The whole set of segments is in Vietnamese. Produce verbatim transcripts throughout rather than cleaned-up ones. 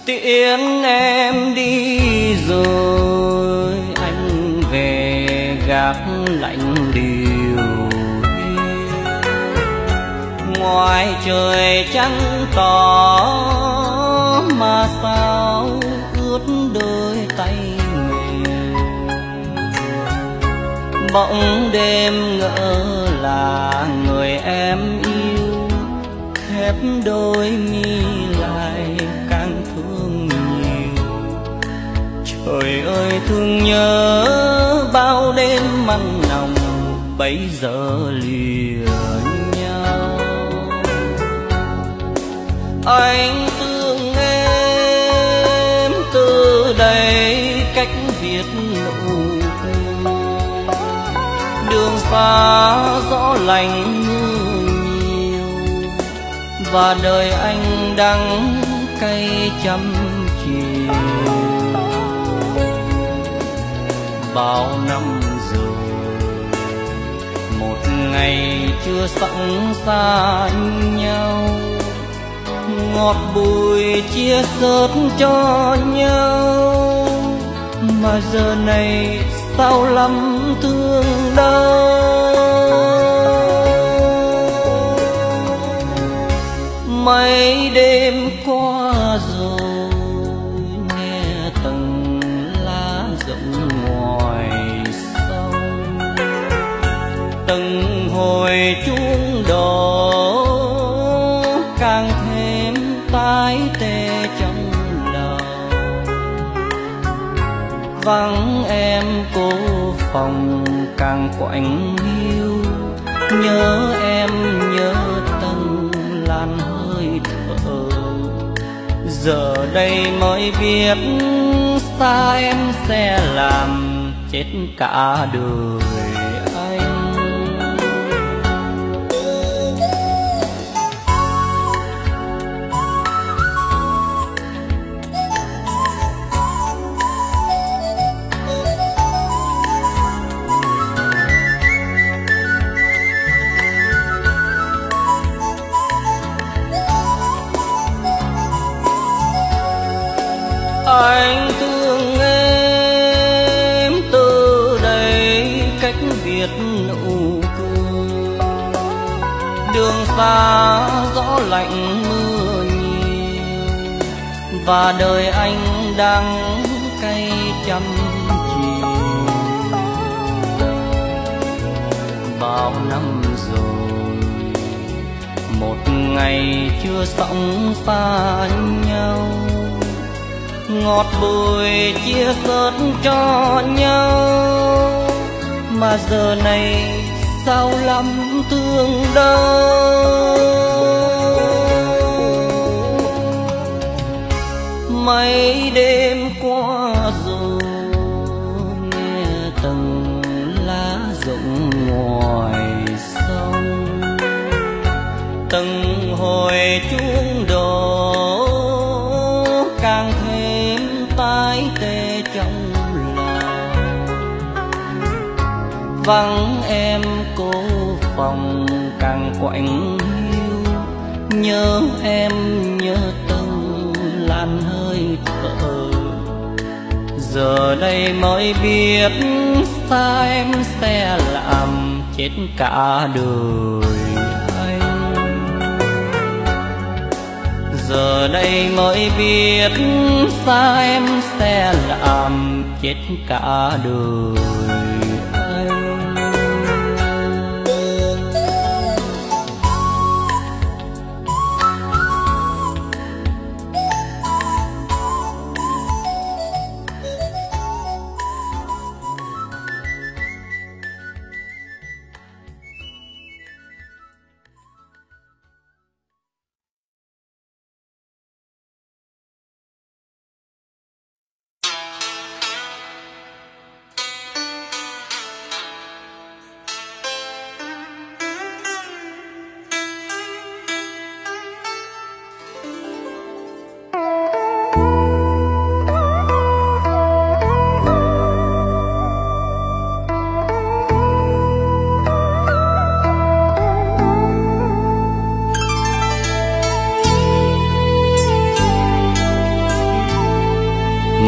tiễn em đi rồi, anh về gác lạnh điều ngoài trời trắng tỏ mà sao ướt đôi tay mình. Bỗng đêm ngỡ là người em yêu, khép đôi mi lại càng thương nhiều. Trời ơi thương nhớ bao đêm mặn nồng, bấy giờ lìa nhau. Anh thương em từ đây cách viết nụ cười, đường xa gió lạnh mưa nhiều, và đời anh đắng cay trăm chiều. Bao năm rồi một ngày chưa sẵn xa nhau, ngọt bùi chia sớt cho nhau, mà giờ này sao lắm thương đau. Mấy đêm qua rồi nghe từng lá rụng ngoài sông, từng hồi chuông đỏ càng thêm tái tê trong lòng. Vắng em cô phòng càng quạnh hiu, nhớ em nhớ từng làn hơi thở. Giờ đây mới biết xa em sẽ làm chết cả đời anh. Anh thương em từ đây cách viết nụ cười, đường xa gió lạnh mưa nhiều, và đời anh đang cay trăm chiều. Bao năm rồi một ngày chưa sóng xa nhau, ngọt bùi chia sớt cho nhau, mà giờ này sao lắm thương đau. Mấy đêm qua rồi nghe từng lá rụng ngoài sông, từng hồi chuông đổ càng thêm tái tê trong lòng. Vắng em cô phòng càng quạnh hiu, nhớ em nhớ từng làn hơi thở. Giờ đây mới biết xa em sẽ làm chết cả đời anh. Giờ đây mới biết xa em sẽ làm chết cả đời anh.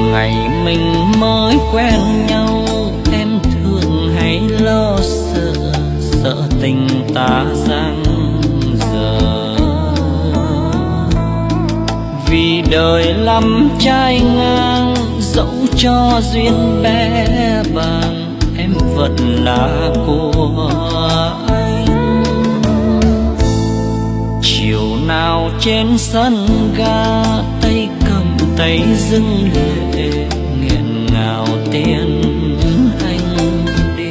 Ngày mình mới quen nhau em thường hay lo sợ, sợ tình ta giang dở. Vì đời lắm trai ngang, dẫu cho duyên bé bàng em vẫn là của anh. Chiều nào trên sân ga, tay cầm tay dưng lệ, nghẹn ngào tiếng anh đi.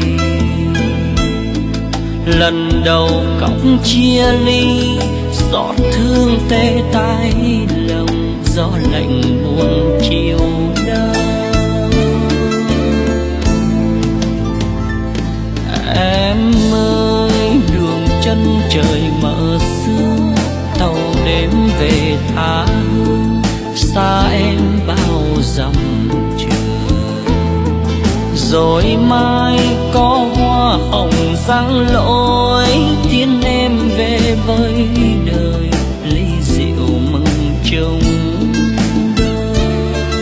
Lần đầu cõng chia ly, xót thương tê tái lòng, gió lạnh buồn chiều đông. Em ơi đường chân trời mở sương, tàu đêm về tha hương, xa em bao dặm trường. Rồi mai có hoa hồng răng lối, tiến em về với đời, ly rượu mừng chung đôi.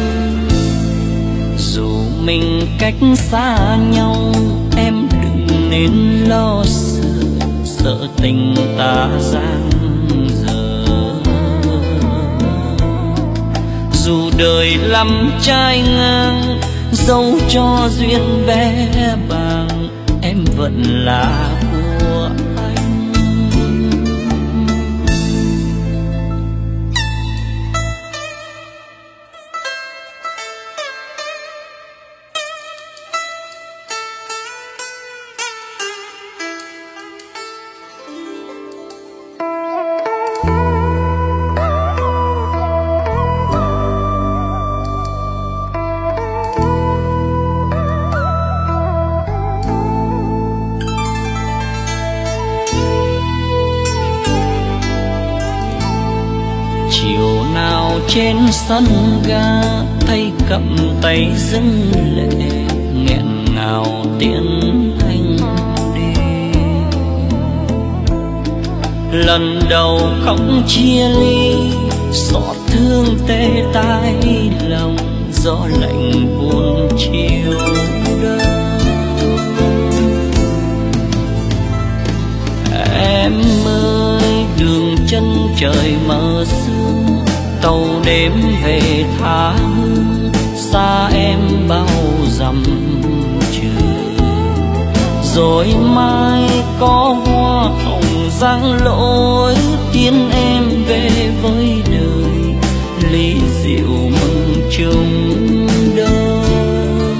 Dù mình cách xa nhau em đừng nên lo sợ, sợ tình ta giang dở. Dù đời lắm trai ngang, dẫu cho duyên bé bàng em vẫn là của anh. Chiều nào trên sân ga, tay cầm tay dưng lệ, nghẹn ngào tiễn anh đi. Lần đầu khóc chia ly, xót thương tê tái lòng, gió lạnh buồn chiều đông. Em ơi đường chân trời mở sương, tàu đêm về tha hương, xa em bao dặm trường. Rồi mai có hoa hồng răng lối, tiến em về với đời, ly rượu mừng chung đôi.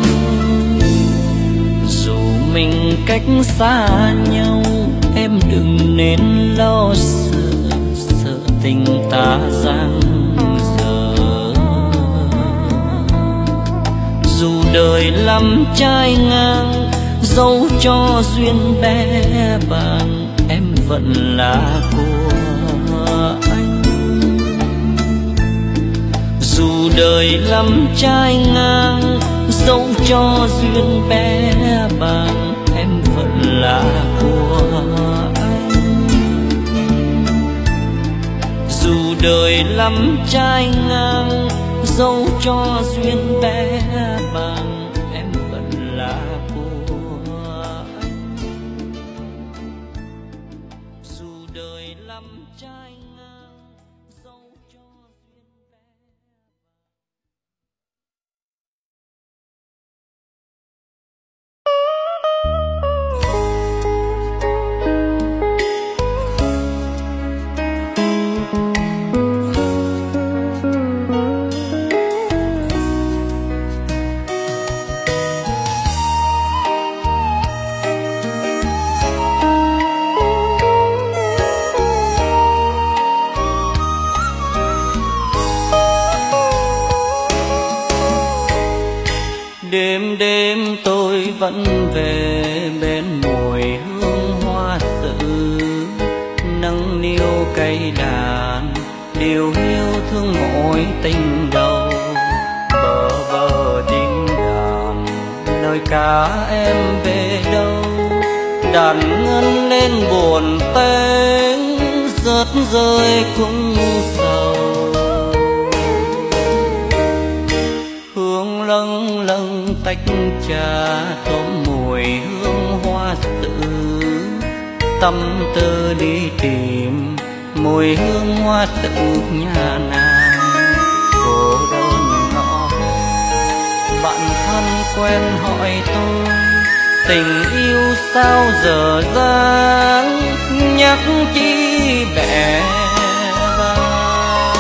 Dù mình cách xa nhau em đừng nên lo sợ, sợ tình ta giang dở. Dù đời lắm trai ngang, dẫu cho duyên bé bàng em vẫn là của anh. Dù đời lắm trai ngang, dẫu cho duyên bé bàng em vẫn là của anh. Dù đời lắm trai ngang, dẫu cho duyên bé bàng em vẫn là của anh. Dù đời lắm trai ngang, dẫu cho duyên bé. Đêm đêm tôi vẫn về bên mùi hương hoa tự, nâng niu cây đàn điều yêu thương mỗi tình đầu. Bờ bờ tiếng đàn nơi cả em về đâu, đàn ngân lên buồn tênh rớt rơi cũng sầu. tách trà thơm mùi hương hoa sữa, tâm tư đi tìm mùi hương hoa sữa nhà nàng. Cô đơn ngõ về bạn thân quen hỏi tôi, tình yêu sao dở dang nhắc chi bẻ vang.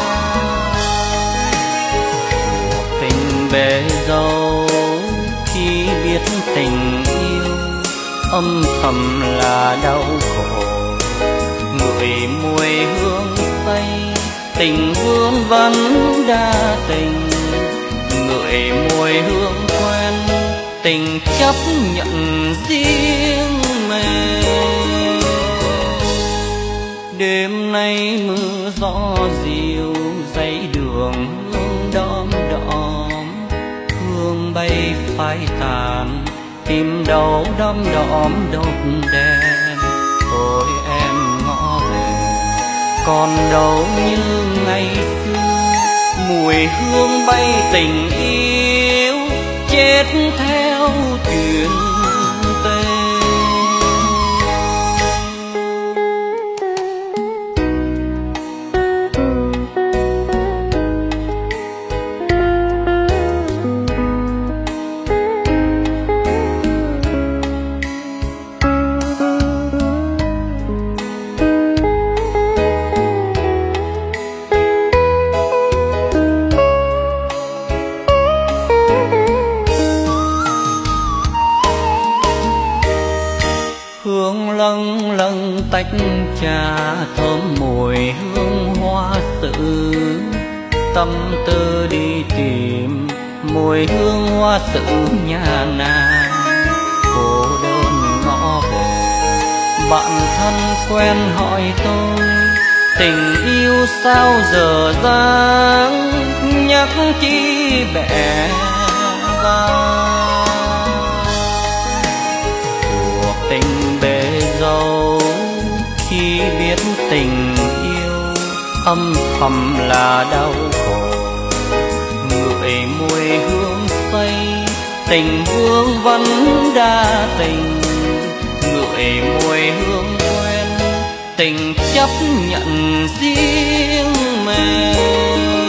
Cuộc tình bể dâu khi biết tình yêu âm thầm là đau khổ. Ngửi mùi hương say tình hương vẫn đa tình, ngửi mùi hương quen tình chấp nhận riêng mình. Đêm nay mưa gió dịu dãy đường hương đom đóm, hương bay phai tàn tìm đâu đom đóm đốt đèn. Ôi em ngõ về còn đâu như ngày xưa, mùi hương bay tình yêu chết theo chuyện tình. Lâng lâng tách trà thơm mùi hương hoa sữa, tâm tư đi tìm mùi hương hoa sữa nhà nàng. Cô đơn ngõ về bạn thân quen hỏi tôi, tình yêu sao dở dang nhắc chi bẻ vang. Cuộc tình bể dâu khi biết tình yêu âm thầm là đau khổ. Ngửi mùi hương say tình hương vẫn đa tình, ngửi mùi hương quen tình chấp nhận riêng mình.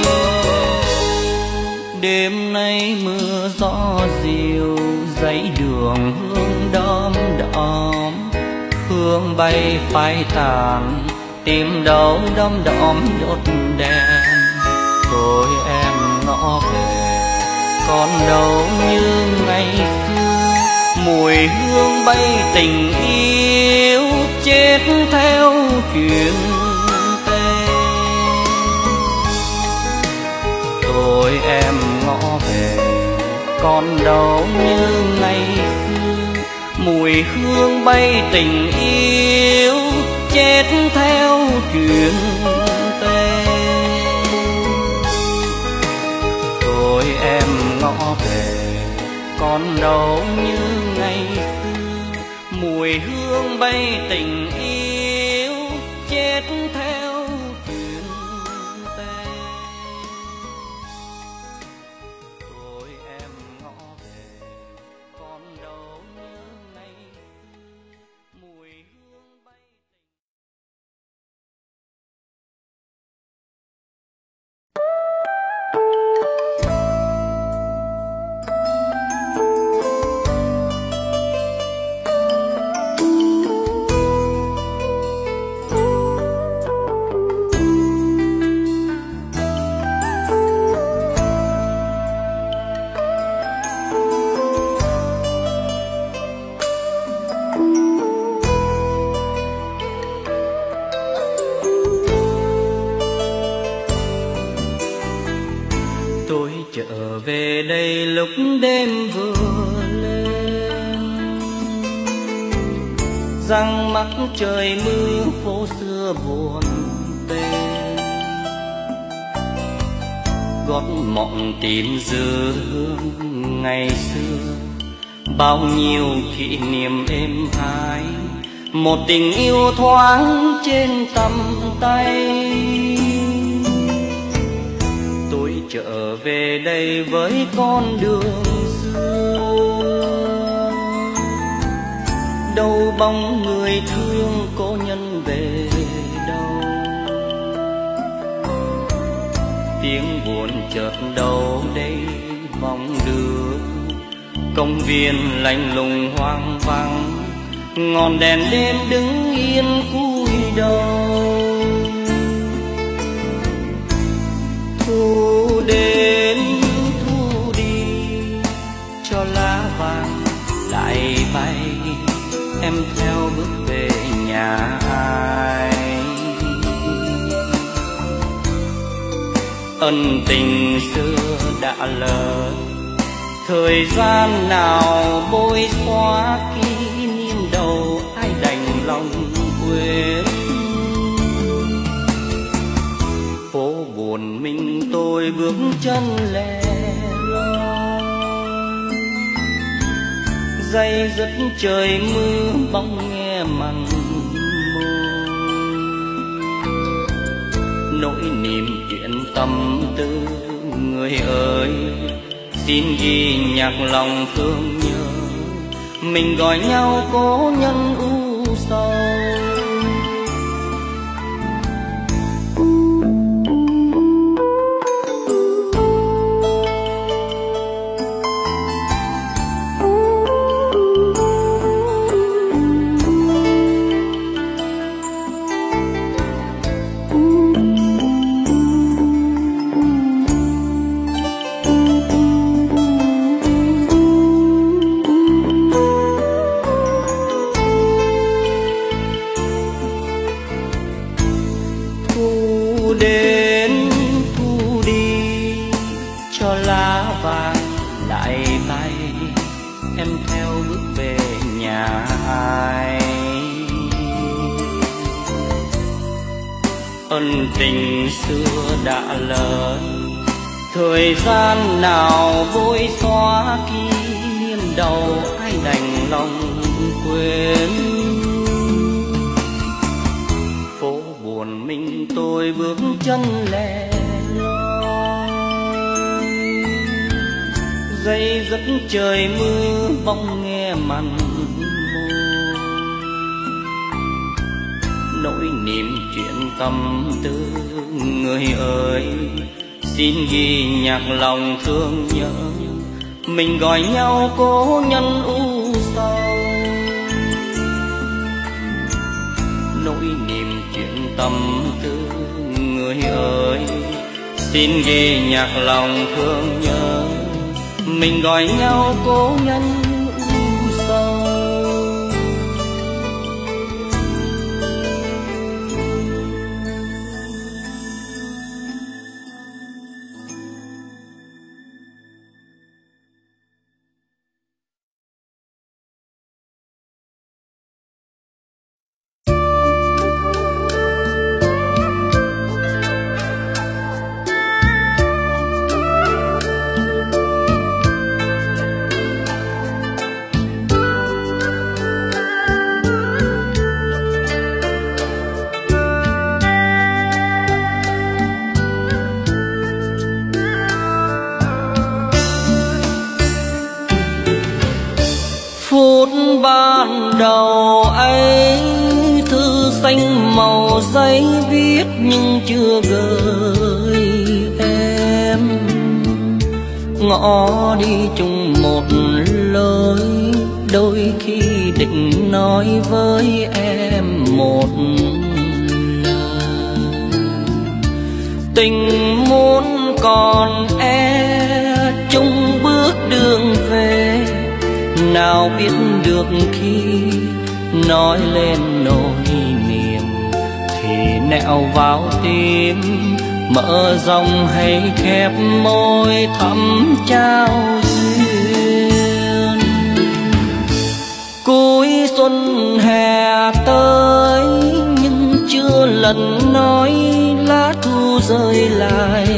Đêm nay mưa gió dịu dãy đường hương đom đóm, hương bay phai tàn tìm đâu đom đóm đốt đèn. Thôi em ngõ về còn đâu như ngày xưa, mùi hương bay tình yêu chết theo chuyện tình. Thôi em ngõ về còn đâu như ngày xưa, mùi hương bay tình yêu chết theo chuyện tình. Thôi em ngõ về còn đâu như ngày xưa, mùi hương bay tình yêu chết theo chuyện tình. Thôi em ngõ về còn đâu như ngày xưa, mùi hương bay về đây lúc đêm vừa lên, răng mắc trời mưa phố xưa buồn tên. Gót mộng tìm dư hương ngày xưa, bao nhiêu kỷ niệm êm ái, một tình yêu thoáng trên tầm tay. Tôi trở về đây với con đường xưa. Đâu bóng người thương cô nhân về đâu, tiếng buồn chợt đâu đây vòng đưa. Công viên lạnh lùng hoang vắng, ngọn đèn đêm đứng yên cúi đầu. Thu đến thu đi cho lá vàng lại bay, em theo bước về nhà ai. Ân tình xưa đã lỡ, thời gian nào bôi xóa kỷ niệm đầu, ai đành lòng quên. Phố buồn mình tôi bước chân lẻ loi, day dứt trời mưa bóng nghe mặn môi. Nỗi niềm chuyện tâm tư người ơi, xin ghi nhạc lòng thương nhớ, mình gọi nhau cố nhân u sầu. Ân tình xưa đã lỡ, thời gian nào vội xóa kỷ niệm đầu, ai đành lòng quên. Phố buồn mình tôi bước chân lẻ loi, day dứt trời mưa bóng nghe mặn môi. Nỗi niềm chuyện tâm tư người ơi, xin ghi nhạc lòng thương nhớ, mình gọi nhau cố nhân u sầu. Nỗi niềm chuyện tâm tư người ơi, xin ghi nhạc lòng thương nhớ, mình gọi nhau cố nhân u sầu. Ban đầu ấy thư xanh màu giấy viết nhưng chưa gửi em, ngõ đi chung một lối, đôi khi định nói với em một lời. Tình muốn còn e chung bước đường về, nào biết được khi nói lên nỗi niềm thì nẹo vào tim, mở rộng hay khép môi thắm trao duyên. Cuối xuân hè tới nhưng chưa lần nói, lá thu rơi lại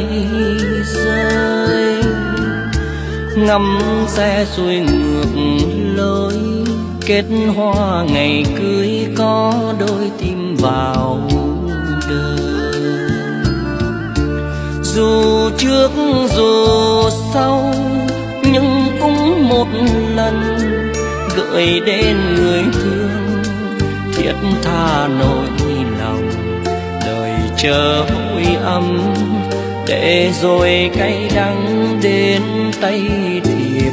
rơi, ngắm xe xuôi ngược lối, kết hoa ngày cưới có đôi tim vào đời. Dù trước dù sau nhưng cũng một lần gửi đến người thương thiết tha nỗi lòng, đời chờ hồi âm để rồi cay đắng đến tay thiệp.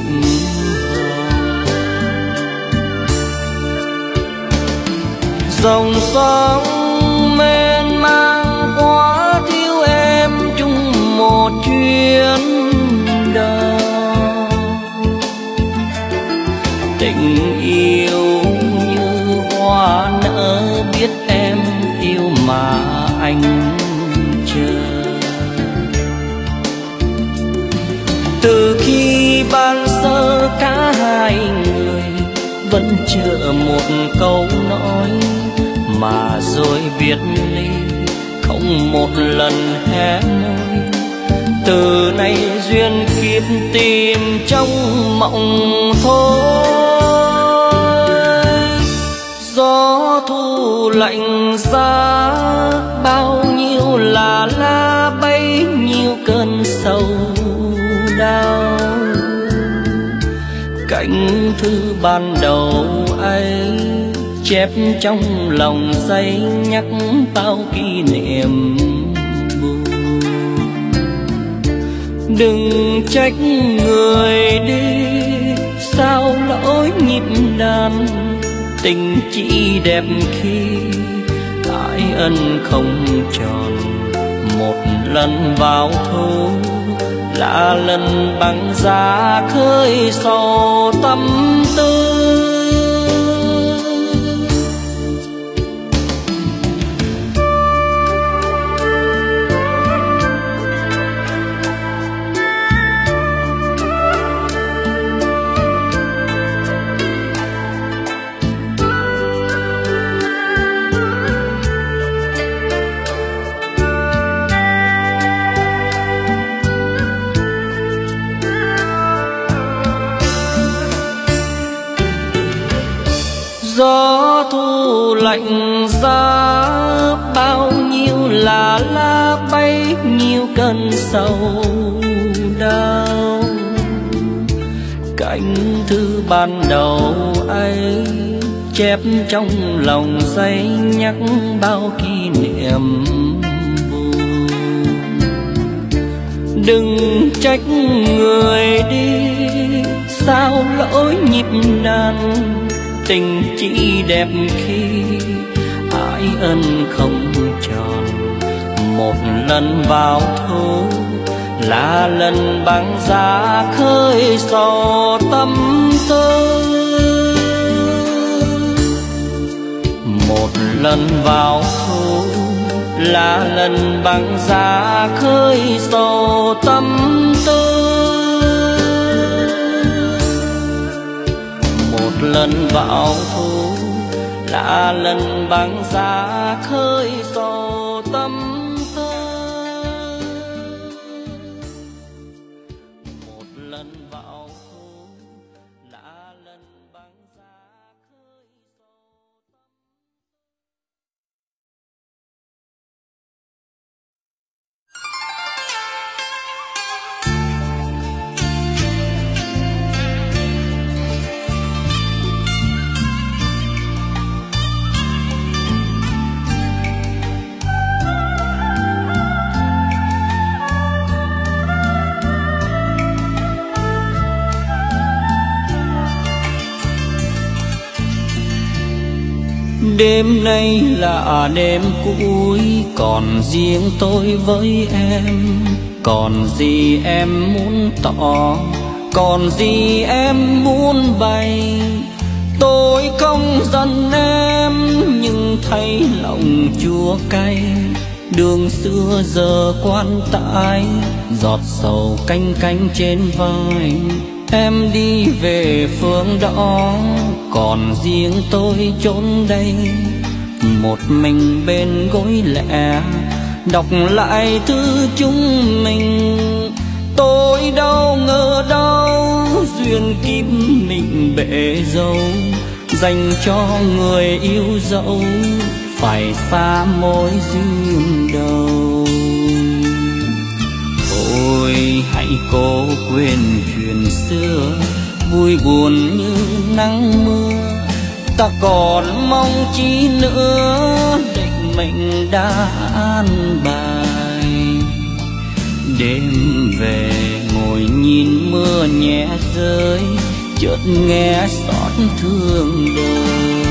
Dòng sông mênh mang quá thiếu em chung một chuyến đò, tình yêu như hoa nở biết em yêu mà anh chờ. Từ khi ban sơ cả hai người vẫn chờ một câu nói, mà rồi biệt ly không một lần hé môi. Từ nay duyên kiếp tìm trong mộng thôi. Gió thu lạnh giá bao nhiêu là lá bấy nhiêu cơn sầu đau. Cánh thư ban đầu ấy chép trong lòng giấy nhắc bao kỷ niệm buồn. Đừng trách người đi sao lỗi nhịp đàn, tình chỉ đẹp khi ái ân không tròn. Một lần vào thu là lần băng giá khơi sầu tâm tư. Gió thu lạnh giá bao nhiêu là lá bấy nhiêu cơn sầu đau. Cánh thư ban đầu ấy chép trong lòng giấy nhắc bao kỷ niệm buồn. Đừng trách người đi sao lỗi nhịp đàn, tình chỉ đẹp khi ái ân không tròn. Một lần vào thu là lần băng giá khơi sầu tâm tư. Một lần vào thu là lần băng giá khơi sầu tâm tư. Một lần vào thu là lần băng giá khơi sầu tâm tư. Một lần vào thu là lần băng giá khơi sầu tâm. Đêm nay là đêm cuối, còn riêng tôi với em. Còn gì em muốn tỏ, còn gì em muốn bày. Tôi không giận em nhưng thấy lòng chua cay. Đường xưa giờ quan tải, giọt sầu canh canh trên vai. Em đi về phương đó, còn riêng tôi chốn đây. Một mình bên gối lẻ, đọc lại thư chúng mình. Tôi đâu ngờ đâu, duyên kiếp mình bể dâu. Dành cho người yêu dẫu, phải xa mối duyên đầu. Thôi hãy cố quên chuyện xưa, vui buồn như nắng mưa. Ta còn mong chi nữa, định mệnh đã an bài. Đêm về ngồi nhìn mưa nhẹ rơi, chợt nghe xót thương đời.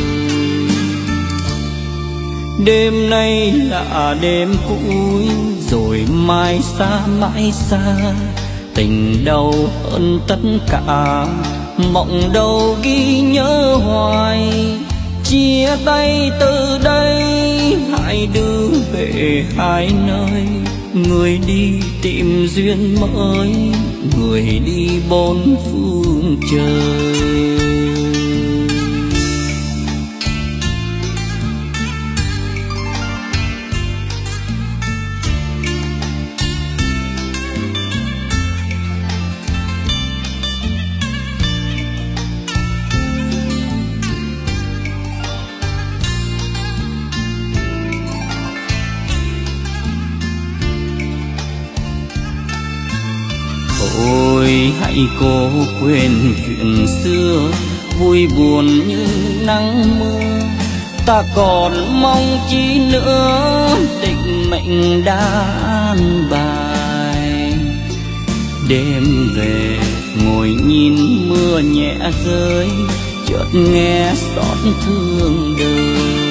Đêm nay là đêm cuối, rồi mai xa mãi xa. Tình đâu hơn tất cả, mộng đâu ghi nhớ hoài. Chia tay từ đây, hai đứa về hai nơi. Người đi tìm duyên mới, người đi bốn phương trời. Thôi hãy cố quên chuyện xưa, vui buồn như nắng mưa. Ta còn mong chi nữa, định mệnh đã an bài. Đêm về ngồi nhìn mưa nhẹ rơi, chợt nghe xót thương đời.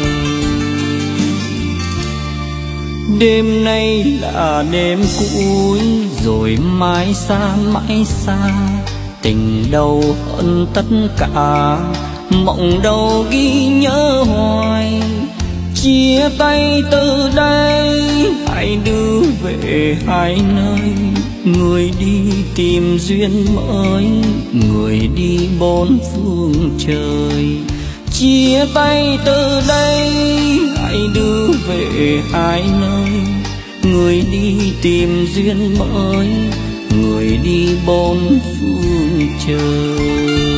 Đêm nay là đêm cuối, rồi mai xa mãi xa. Tình đâu hơn tất cả, mộng đâu ghi nhớ hoài. Chia tay từ đây, hai đứa về hai nơi. Người đi tìm duyên mới, người đi bốn phương trời. Chia tay từ đây, hai đứa về hai nơi. Người đi tìm duyên mới, người đi bốn phương trời.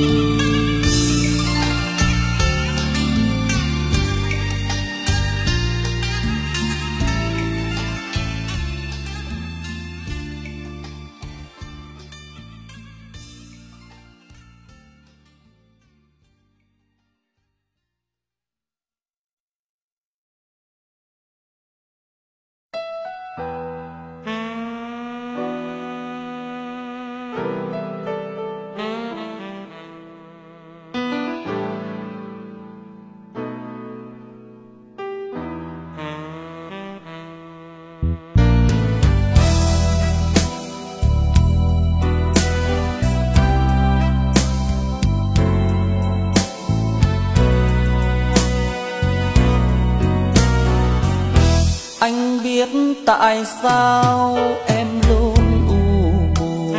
Anh biết tại sao em luôn u buồn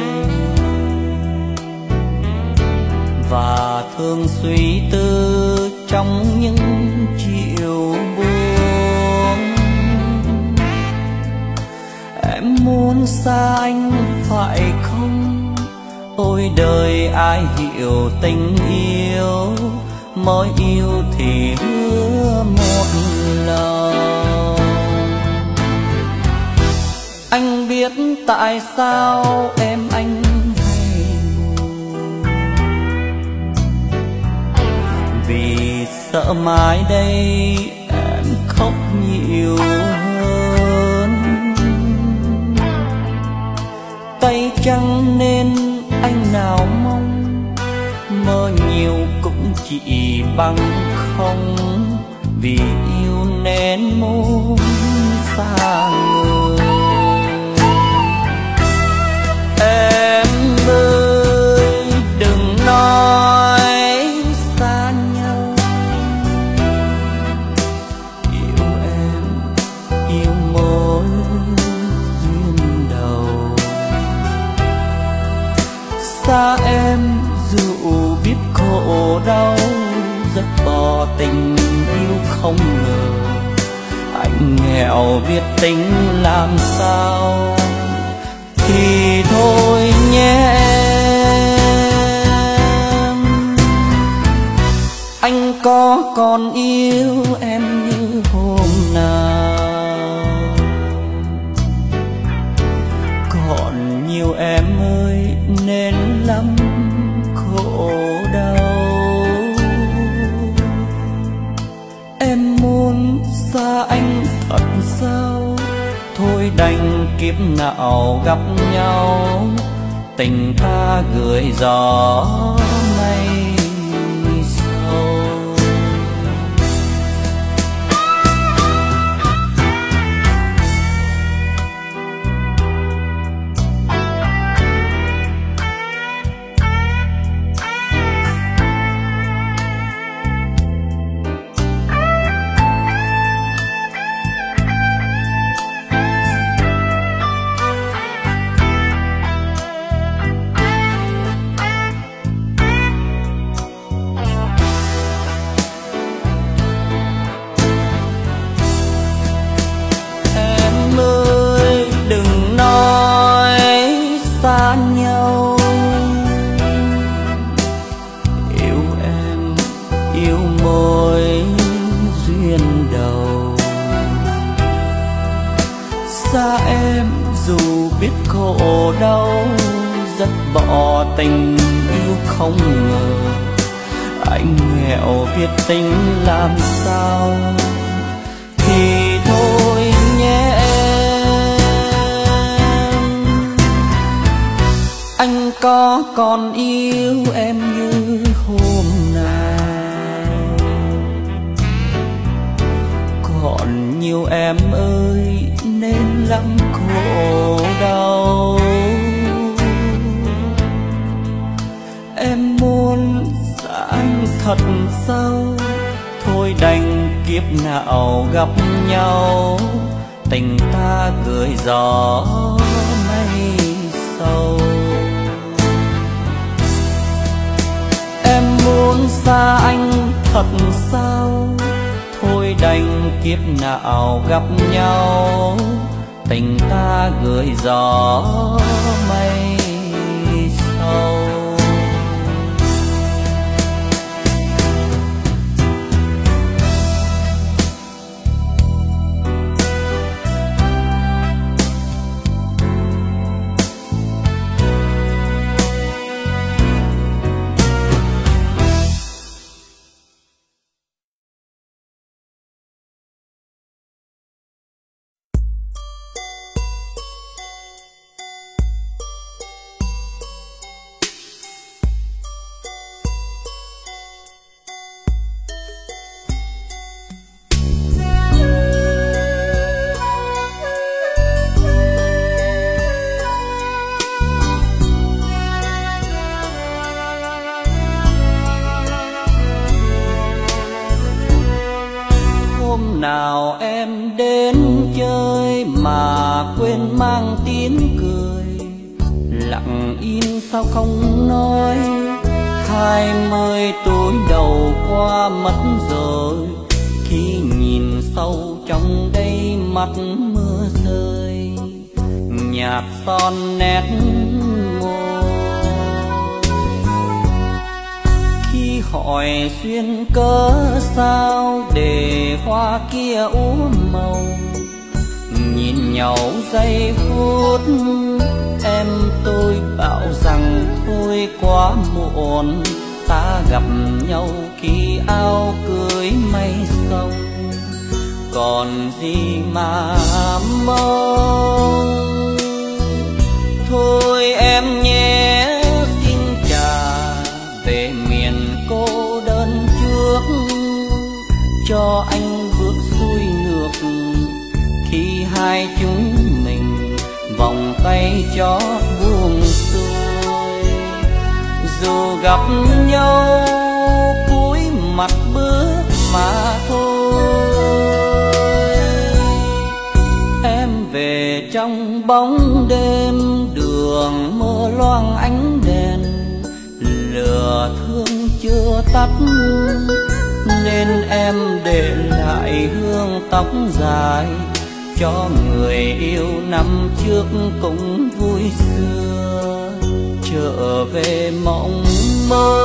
và thường suy tư trong những chiều buồn. Em muốn xa anh phải không? Ôi đời ai hiểu tình yêu, mới yêu thì hứa một lần. Anh biết tại sao em anh hay buồn, vì sợ mai đây em khóc nhiều hơn. Tay trắng nên anh nào mong, mơ nhiều cũng chỉ bằng không. Vì yêu nên muốn xa người. Em ơi đừng nói xa nhau, yêu em yêu mỗi duyên đầu. Xa em dù biết khổ đau, rất bỏ tình yêu không ngờ. Anh nghèo biết tính làm sao, thì thôi nhé em. Anh có còn yêu em như hôm nào, nhiều em ơi nên lắm khổ đau. Em muốn xa anh thật sao, thôi đành kiếp nào gặp nhau, tình ta gửi gió mây sâu. Xa em dù biết khổ đau, rất bỏ tình yêu không ngờ, anh nghèo biết tính làm sao thì thôi nhé em. Anh có còn yêu em như hôm nào, còn nhiều em ơi nên lắm khổ đau. Em muốn xa anh thật sao, thôi đành kiếp nào gặp nhau, tình ta gửi gió mây sâu. Em muốn xa anh thật sao, thôi đành kiếp nào gặp nhau, tình ta gửi gió mây sâu. Nào em đến chơi mà quên mang tiếng cười, lặng im sao không nói, hai mươi tuổi đầu qua mất rồi, khi nhìn sâu trong đây mắt mưa rơi, nhạt son nét môi. Khi hỏi duyên cớ sao để hoa kia úa màu, nhìn nhau giây phút em tôi bảo rằng thôi quá muộn, ta gặp nhau khi áo cưới mây sông, còn gì mà mong. Thôi em nhé xin trả về miền cô đơn trước, cho anh bước xuôi ngược khi hai chúng mình vòng tay chót buông xuôi. Dù gặp nhau cúi mặt bước mà thôi, em về trong bóng đêm đường mơ loang ánh đèn, lửa thương chưa tắt nên em để lại hương tóc dài cho người yêu năm trước cũng vui xưa trở về mộng mơ.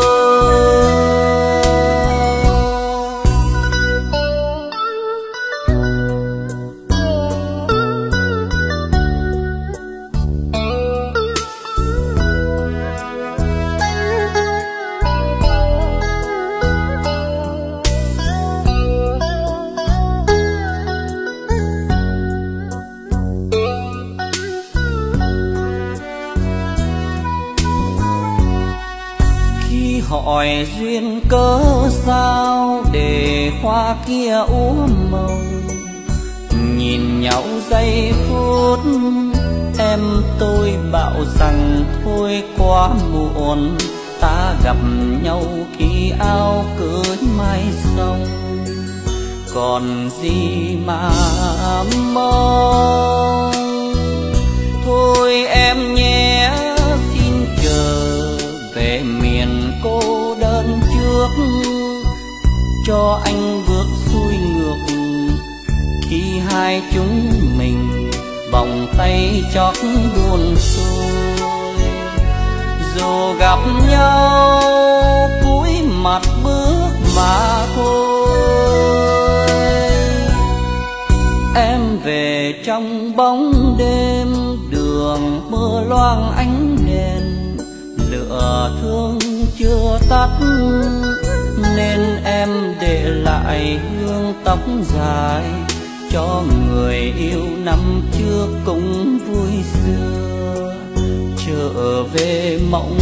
hỏi duyên cớ sao để hoa kia úa màu. Nhìn nhau giây phút em tôi bảo rằng thôi quá muộn, ta gặp nhau khi áo cưới mai sau. Còn gì mà mong, thôi em nhé xin chờ về miền cô đơn trước, cho anh bước xuôi ngược khi hai chúng mình vòng tay chót buồn xuôi. Dù gặp nhau cúi mặt bước mà thôi, em về trong bóng đêm đường mưa loang ánh đèn. Lửa thương chưa tắt nên em để lại hương tóc dài cho người yêu năm trước cũng vui xưa trở về mộng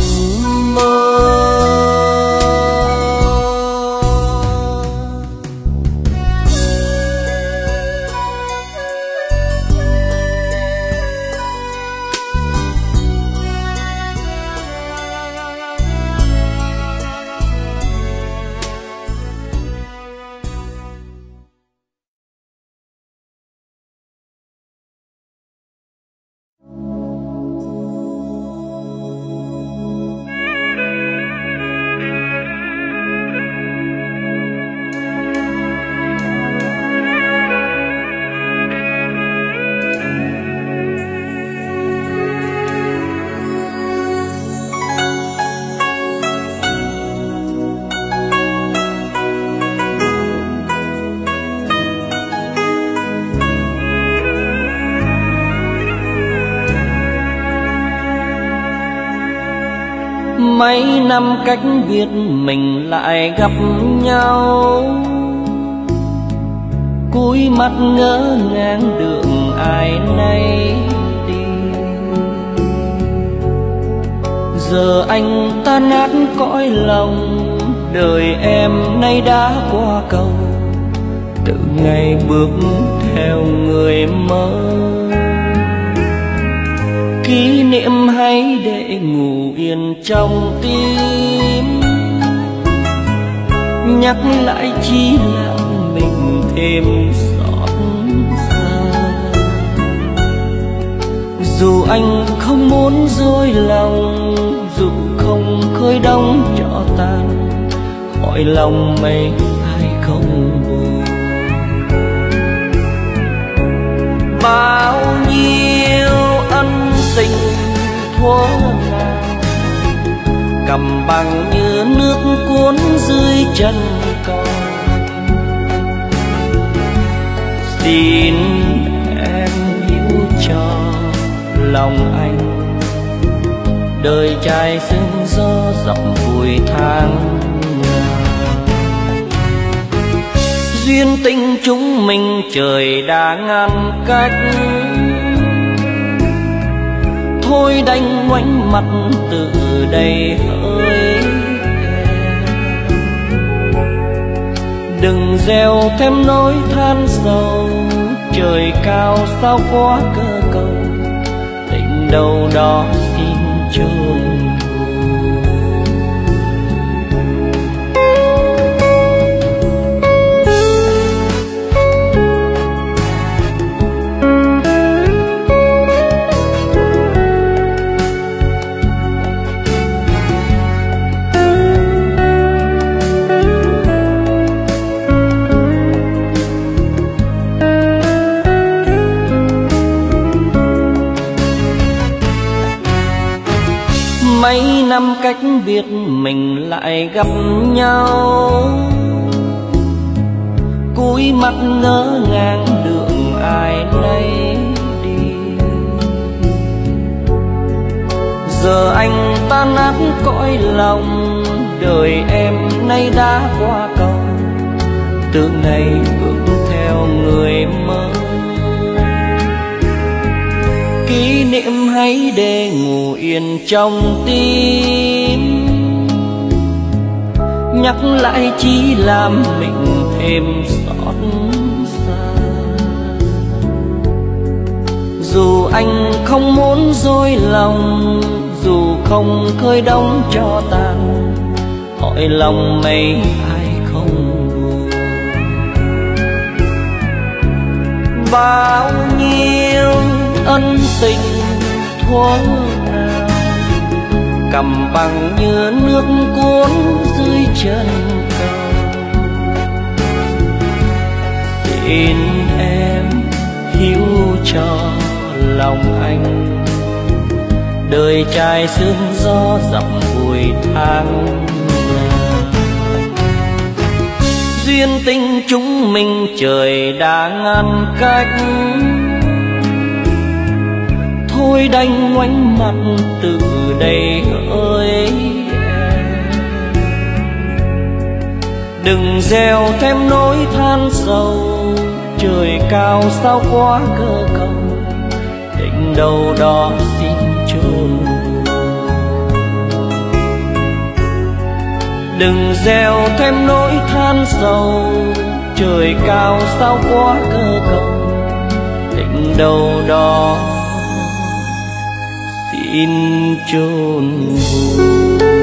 mơ. Mấy năm cách biệt mình lại gặp nhau, cúi mắt ngỡ ngàng đường ai nấy đi. Giờ anh tan nát cõi lòng, đời em nay đã qua cầu, từ ngày bước theo người mới. Kỷ niệm hãy để ngủ yên trong tim, nhắc lại chỉ là mình thêm xót xa. Dù anh không muốn dối lòng, dù không khơi đóng cho tan, hỏi lòng mấy ai không buồn. Bao nhiêu ân tình thuở nào cầm bằng như nước cuốn dưới chân con. Xin em hiểu cho lòng anh, đời trai sương gió dọc vùi tháng ngày. Duyên tình chúng mình trời đã ngăn cách, thôi đành ngoảnh mặt từ đây hỡi em. Đừng gieo thêm nỗi than sầu, trời cao sao quá cơ cầu, tình đâu đó xin chôn. Mấy năm cách biệt mình lại gặp nhau, cúi mắt ngỡ ngàng đường ai nấy đi. Giờ anh tan nát cõi lòng, đời em nay đã qua cầu, từ ngày bước theo người mới. Kỷ niệm hãy để ngủ yên trong tim, nhắc lại chỉ làm mình thêm xót xa. Dù anh không muốn dối lòng, dù không khơi đóng cho tàn, hỏi lòng mấy ai không buồn. Bao nhiêu ân tình thuở nào cầm bằng như nước cuốn dưới chân cầu. Xin em hiểu cho lòng anh, đời trai sương gió dặm vùi tháng ngày. Duyên tình chúng mình trời đã ngăn cách, thôi đành ngoảnh mặt từ đây hỡi em. Đừng gieo thêm nỗi than sầu, trời cao sao quá cơ cầu, định đâu đó xin chôn. Đừng gieo thêm nỗi than sầu, trời cao sao quá cơ cầu, định đâu đó xin chôn vùi.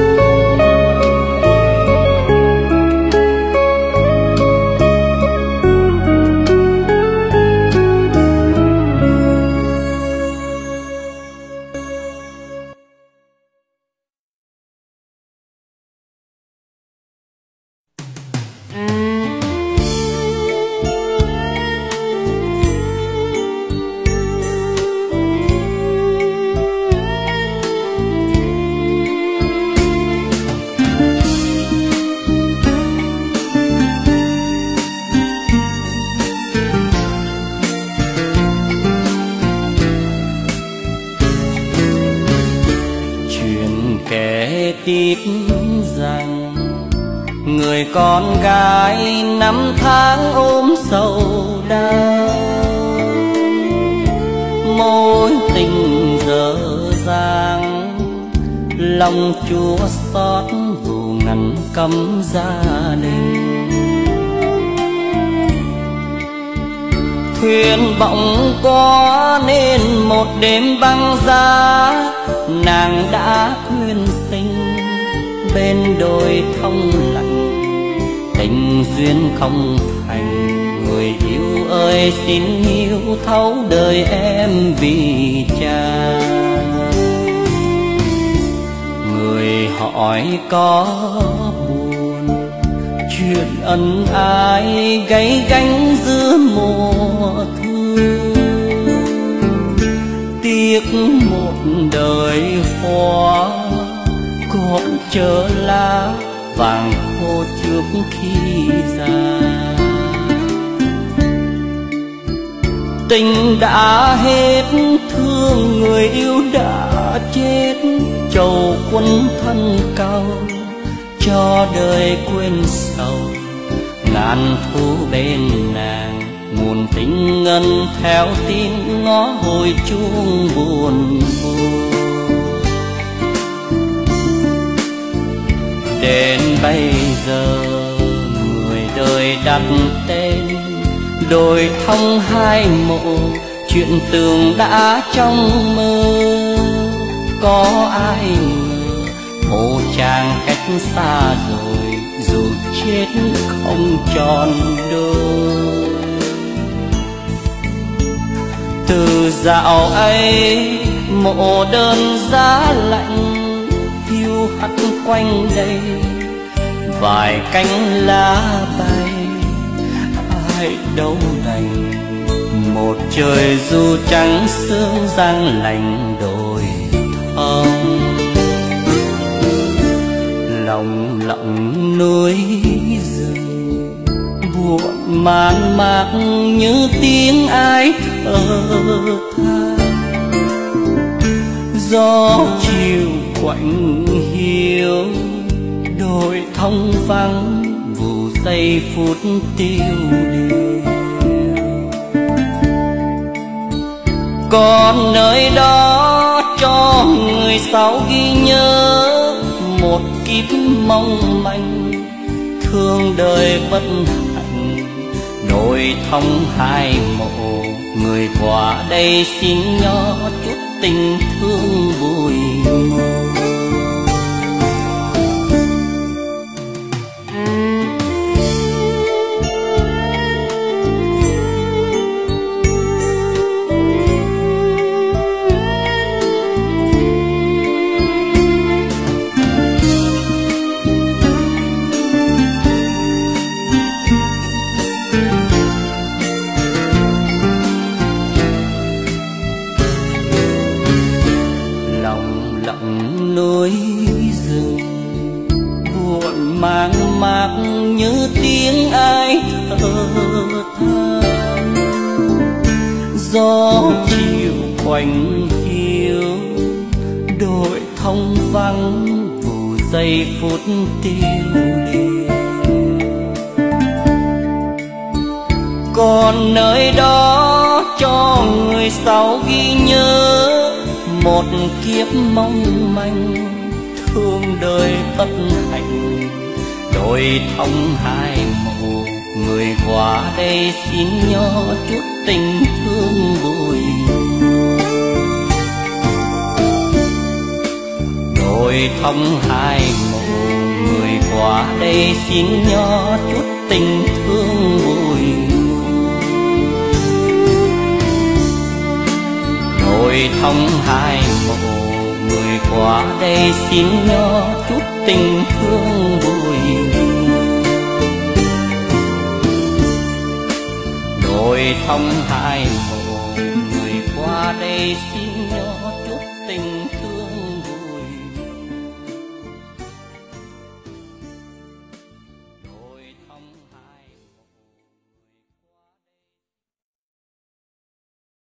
Tiếp rằng người con gái năm tháng ôm sầu đau, mối tình dở dang lòng chua xót dù ngăn cấm gia đình. Thuyền bỗng có nên một đêm băng giá, nàng đã khuyên sinh bên đôi thông lạnh, tình duyên không thành. Người yêu ơi xin hiểu thấu đời em vì cha. Người hỏi có buồn chuyện ân ái gay gánh giữa mùa thu, tiếc một đời hoa còn chờ lá vàng khô trước khi già. Tình đã hết thương người yêu đã chết, trầu quân thân cao cho đời quên sầu. Ngàn thu bên nàng nguồn tình ngân theo tin ngó hồi chuông buồn buồn. Đến bây giờ người đời đặt tên đôi thông hai mộ, chuyện tường đã trong mơ. Có ai ngờ mộ chàng cách xa rồi, dù chết không tròn đôi. Từ dạo ấy mộ đơn giá lạnh hiu hắt quanh đây, vài cánh lá bay ai đâu đành. Một trời du trắng sương giăng lạnh đồi thông, lòng lặng núi rừng buồn man mác như tiếng ai thở than. Gió chiều quạnh hiu đồi thông vắng vụ giây phút tiêu điều. Còn nơi đó cho người sau ghi nhớ một kiếp mong manh, thương đời bất hạnh, đôi thông hai mộ người qua đây xin nhỏ chút tình thương vui mơ. Núi rừng buồn mang mác như tiếng ai thở than, gió chiều quanh hiu đôi thông vắng vụ giây phút tiêu đi. Còn nơi đó cho người sau ghi nhớ một kiếp mong manh, thương đời bất hạnh, đôi thông hai mộ người qua đây xin nhỏ chút tình thương vui. Đôi thông hai mộ người qua đây xin nhỏ chút tình thương vui. Đôi thông hai mộ người qua đây xin nhỏ chút tình thương vui. Đôi thông hai mộ người qua đây xin nhỏ chút tình